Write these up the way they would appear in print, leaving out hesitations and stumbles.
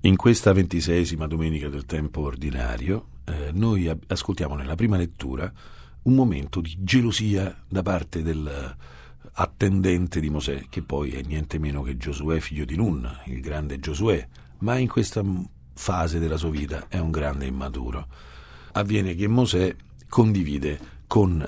In questa 26ª domenica del tempo ordinario, noi ascoltiamo nella prima lettura un momento di gelosia da parte dell'attendente di Mosè, che poi è niente meno che Giosuè, figlio di Nun, il grande Giosuè, ma in questa fase della sua vita è un grande immaturo. Avviene che Mosè condivide con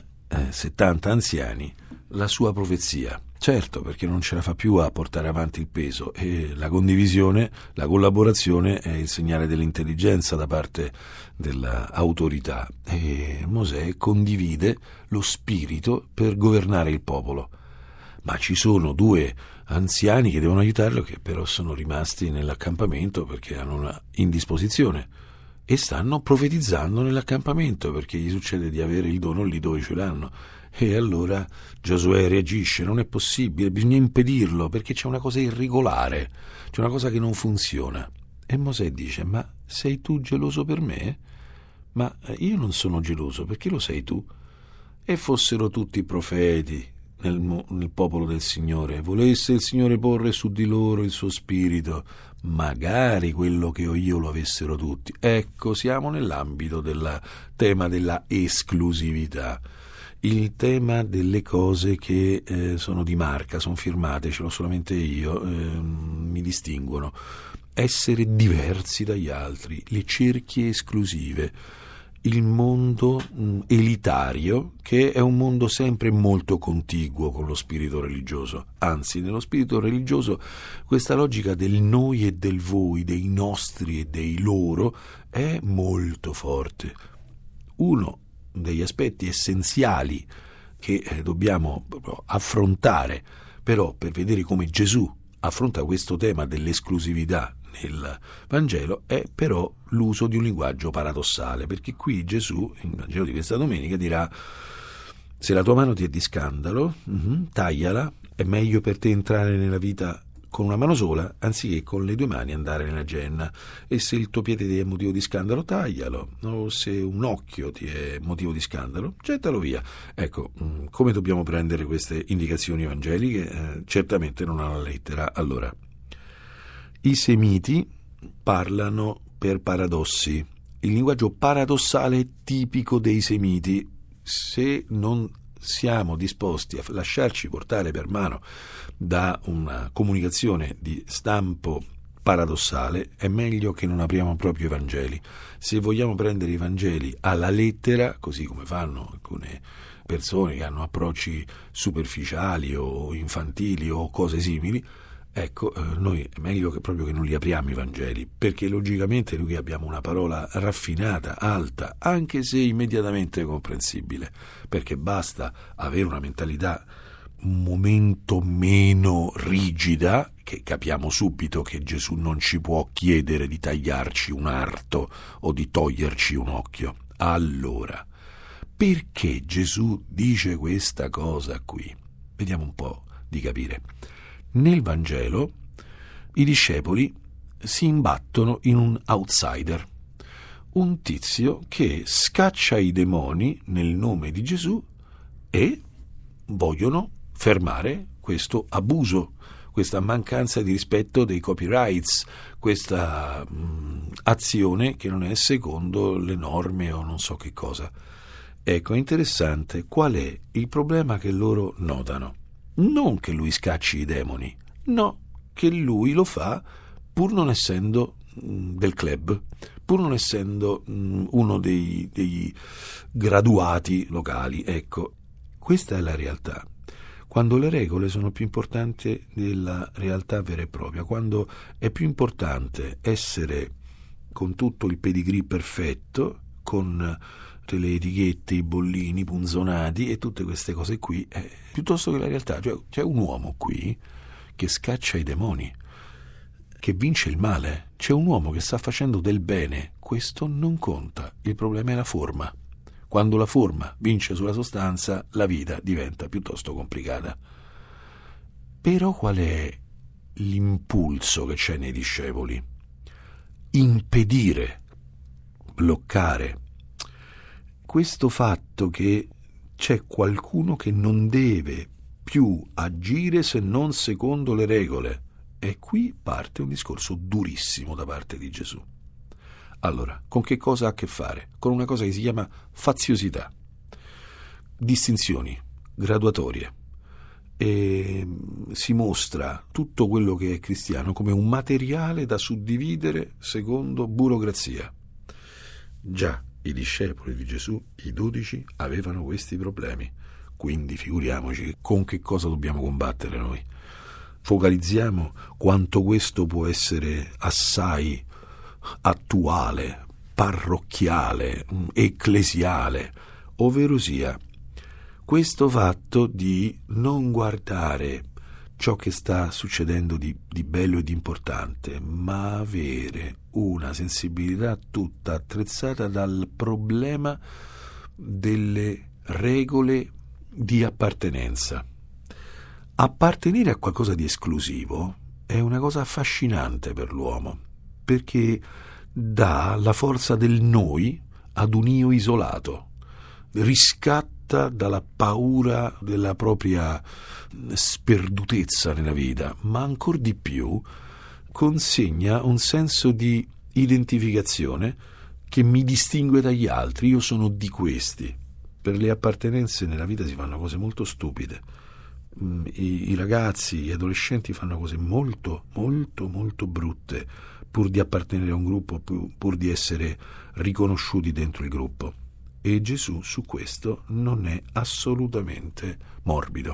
70 anziani la sua profezia. Certo, perché non ce la fa più a portare avanti il peso, e la condivisione, la collaborazione è il segnale dell'intelligenza da parte dell'autorità, e Mosè condivide lo spirito per governare il popolo. Ma ci sono 2 anziani che devono aiutarlo, che però sono rimasti nell'accampamento perché hanno una indisposizione e stanno profetizzando nell'accampamento perché gli succede di avere il dono lì dove ce l'hanno. E allora Giosuè reagisce: non è possibile, bisogna impedirlo perché c'è una cosa irregolare, c'è una cosa che non funziona. E Mosè dice: ma sei tu geloso per me? Ma io non sono geloso, perché lo sei tu? E fossero tutti profeti nel popolo del Signore, volesse il Signore porre su di loro il suo spirito, magari quello che ho io lo avessero tutti. Ecco, siamo nell'ambito del tema della esclusività, il tema delle cose che sono di marca, sono firmate, ce l'ho solamente io, mi distinguono, essere diversi dagli altri, le cerchie esclusive, il mondo elitario, che è un mondo sempre molto contiguo con lo spirito religioso. Anzi, nello spirito religioso questa logica del noi e del voi, dei nostri e dei loro, è molto forte. Uno degli aspetti essenziali che dobbiamo affrontare, però, per vedere come Gesù affronta questo tema dell'esclusività nel Vangelo, è però l'uso di un linguaggio paradossale, perché qui Gesù, nel Vangelo di questa domenica, dirà: se la tua mano ti è di scandalo, tagliala, è meglio per te entrare nella vita con una mano sola, anziché con le 2 mani andare nella genna. E se il tuo piede ti è motivo di scandalo, taglialo. O se un occhio ti è motivo di scandalo, gettalo via. Ecco, come dobbiamo prendere queste indicazioni evangeliche? Certamente non alla lettera. Allora, i semiti parlano per paradossi. Il linguaggio paradossale è tipico dei semiti. Se non siamo disposti a lasciarci portare per mano da una comunicazione di stampo paradossale, è meglio che non apriamo proprio i Vangeli. Se vogliamo prendere i Vangeli alla lettera, così come fanno alcune persone che hanno approcci superficiali o infantili o cose simili, ecco, noi è meglio che proprio che non li apriamo i Vangeli, perché logicamente noi abbiamo una parola raffinata, alta, anche se immediatamente comprensibile, perché basta avere una mentalità un momento meno rigida, che capiamo subito che Gesù non ci può chiedere di tagliarci un arto o di toglierci un occhio. Allora, perché Gesù dice questa cosa qui? Vediamo un po' di capire. Nel Vangelo i discepoli si imbattono in un outsider, un tizio che scaccia i demoni nel nome di Gesù e vogliono fermare questo abuso, questa mancanza di rispetto dei copyrights, questa azione che non è secondo le norme o non so che cosa. Ecco, è interessante qual è il problema che loro notano. Non che lui scacci i demoni, no, che lui lo fa pur non essendo del club, pur non essendo uno dei graduati locali. Ecco, questa è la realtà. Quando le regole sono più importanti della realtà vera e propria, quando è più importante essere con tutto il pedigree perfetto, con le etichette, i bollini punzonati e tutte queste cose qui, piuttosto che la realtà. Cioè, c'è un uomo qui che scaccia i demoni, che vince il male, c'è un uomo che sta facendo del bene. Questo non conta, il problema è la forma. Quando la forma vince sulla sostanza, la vita diventa piuttosto complicata. Però qual è l'impulso che c'è nei discepoli? Impedire, bloccare. Questo fatto che c'è qualcuno che non deve più agire se non secondo le regole. E qui parte un discorso durissimo da parte di Gesù. Allora, con che cosa ha a che fare? Con una cosa che si chiama faziosità, distinzioni, graduatorie, e si mostra tutto quello che è cristiano come un materiale da suddividere secondo burocrazia. Già i discepoli di Gesù, i 12, avevano questi problemi, quindi figuriamoci con che cosa dobbiamo combattere noi. Focalizziamo quanto questo può essere assai attuale, parrocchiale, ecclesiale, ovvero sia questo fatto di non guardare ciò che sta succedendo di bello e di importante, ma avere una sensibilità tutta attrezzata dal problema delle regole di appartenenza. Appartenere a qualcosa di esclusivo è una cosa affascinante per l'uomo, perché dà la forza del noi ad un io isolato, riscatta dalla paura della propria sperdutezza nella vita, ma ancor di più consegna un senso di identificazione che mi distingue dagli altri. Io sono di questi. Per le appartenenze nella vita si fanno cose molto stupide. I ragazzi, gli adolescenti fanno cose molto, molto, molto brutte pur di appartenere a un gruppo, pur di essere riconosciuti dentro il gruppo. E Gesù su questo non è assolutamente morbido.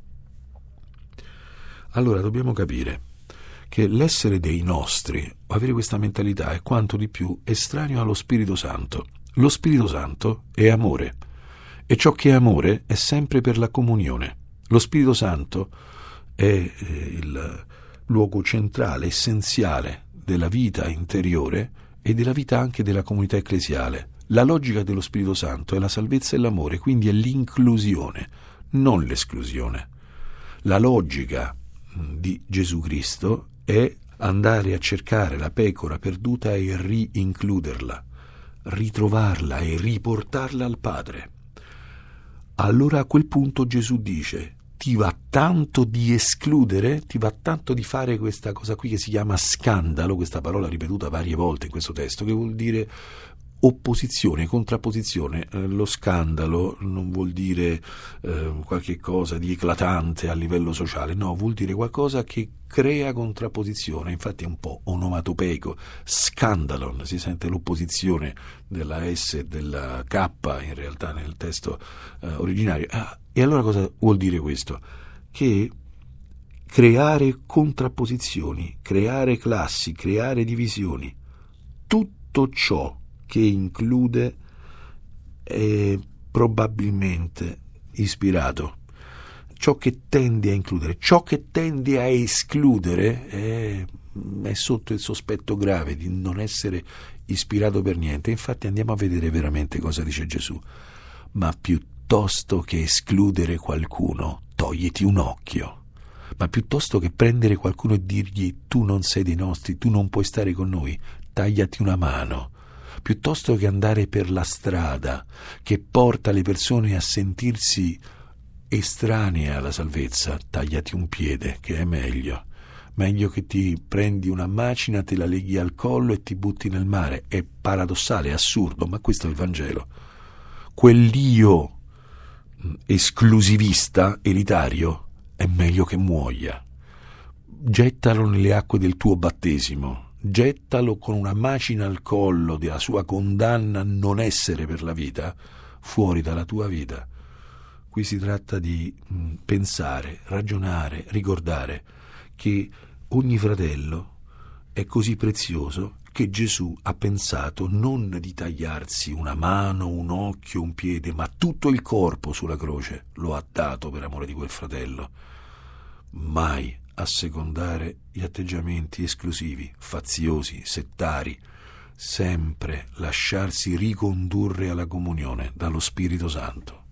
Allora dobbiamo capire che l'essere dei nostri, avere questa mentalità, è quanto di più estraneo allo Spirito Santo. Lo Spirito Santo è amore, e ciò che è amore è sempre per la comunione. Lo Spirito Santo è il luogo centrale, essenziale della vita interiore e della vita anche della comunità ecclesiale. La logica dello Spirito Santo è la salvezza e l'amore, quindi è l'inclusione, non l'esclusione. La logica di Gesù Cristo è andare a cercare la pecora perduta e rincluderla, ritrovarla e riportarla al Padre. Allora a quel punto Gesù dice: ti va tanto di escludere, ti va tanto di fare questa cosa qui che si chiama scandalo, questa parola ripetuta varie volte in questo testo, che vuol dire opposizione, contrapposizione. Lo scandalo non vuol dire qualche cosa di eclatante a livello sociale, no, vuol dire qualcosa che crea contrapposizione. Infatti è un po' onomatopeico. Scandalon, si sente l'opposizione della S e della K in realtà nel testo originario. E allora cosa vuol dire questo? Che creare contrapposizioni, creare classi, creare divisioni, tutto ciò che include è probabilmente ispirato. Ciò che tende a includere, ciò che tende a escludere è sotto il sospetto grave di non essere ispirato per niente. Infatti andiamo a vedere veramente cosa dice Gesù. Ma piuttosto che escludere qualcuno, togliti un occhio. Ma piuttosto che prendere qualcuno e dirgli tu non sei dei nostri, tu non puoi stare con noi, tagliati una mano. Piuttosto che andare per la strada che porta le persone a sentirsi estranee alla salvezza, tagliati un piede, che è meglio. Meglio che ti prendi una macina, te la leghi al collo e ti butti nel mare. È paradossale, è assurdo, ma questo è il Vangelo. Quell'io esclusivista, elitario, è meglio che muoia. Gettalo nelle acque del tuo battesimo. Gettalo con una macina al collo della sua condanna a non essere per la vita, fuori dalla tua vita. Qui si tratta di pensare, ragionare, ricordare che ogni fratello è così prezioso che Gesù ha pensato non di tagliarsi una mano, un occhio, un piede, ma tutto il corpo sulla croce lo ha dato per amore di quel fratello. Mai assecondare gli atteggiamenti esclusivi, faziosi, settari, sempre lasciarsi ricondurre alla comunione dallo Spirito Santo.